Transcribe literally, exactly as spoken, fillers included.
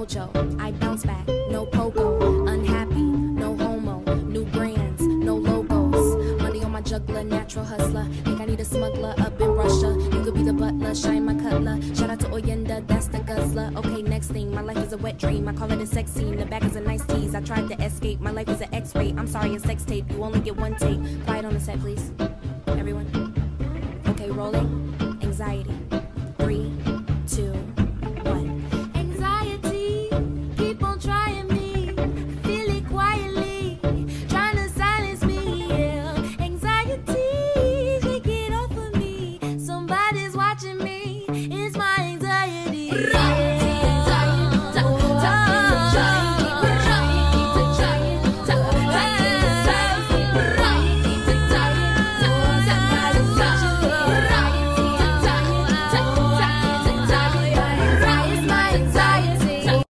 mojo. I bounce back, no pogo. Unhappy, no homo. New brands, no logos. Money on my juggler, natural hustler. Think I need a smuggler up in Russia. You could be the butler, shine my cutler. Shout out to Oyenda, that's the guzzler. Okay, next thing, my life is a wet dream. I call it a sex scene, the back is a nice tease. I tried to escape, my life is an X-ray. I'm sorry, a sex tape, you only get one tape. Quiet on the set, please. Everyone. Okay, rolling. Anxiety.